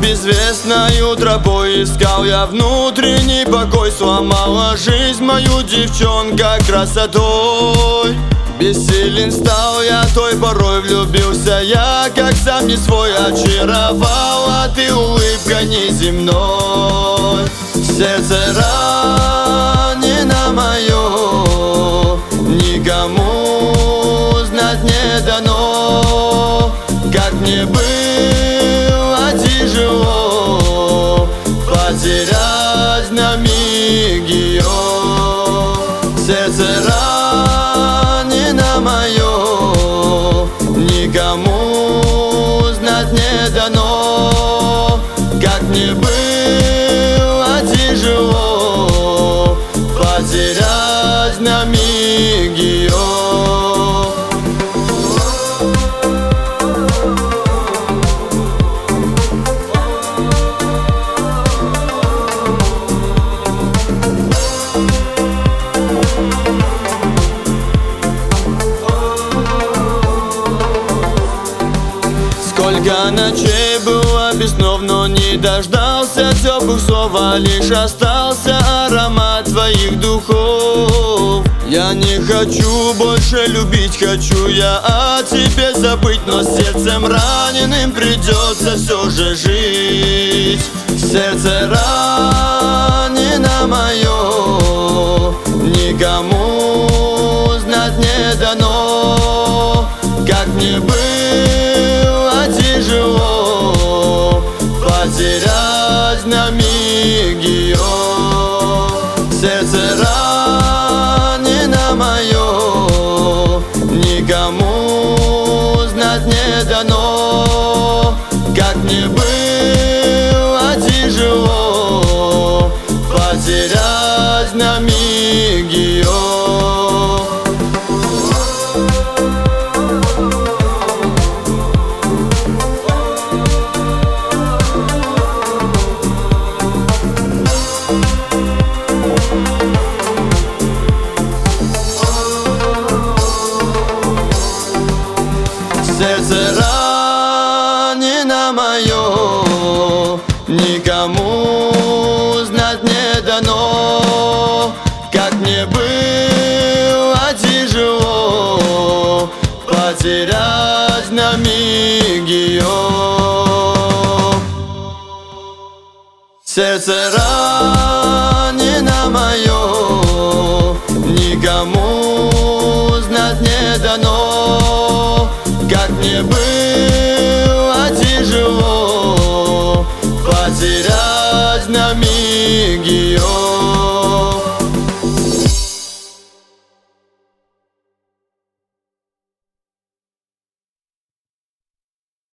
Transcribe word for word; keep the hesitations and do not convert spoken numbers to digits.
Безвестною тропой искал я внутренний покой. Сломала жизнь мою девчонка красотой. Бессилен стал я той порой, влюбился я, как сам не свой. Очаровала ты улыбкой неземной. Сердце ранено мое, никому знать не дано. Как мне было тяжело потерять на миг ее. Сердце ранено мое, никому знать не дано. Как мне было тяжело потерять на миг ее. Сколько ночей было без снов, но не дождался теплых слов, а лишь остался аромат твоих духов. Я не хочу больше любить, хочу я о тебе забыть, но с сердцем раненым придется все же жить. Сердце ранено мое, никому знать не дано. Как мне было тяжело потерять на миг ее. Сердце ранено мое, никому знать не дано. Как мне было тяжело потерять на миг ее. Сердце ранено мое, никому знать не дано. Как мне было тяжело потерять на миг ее. Сердце ранено мое, никому знать не дано. Как мне было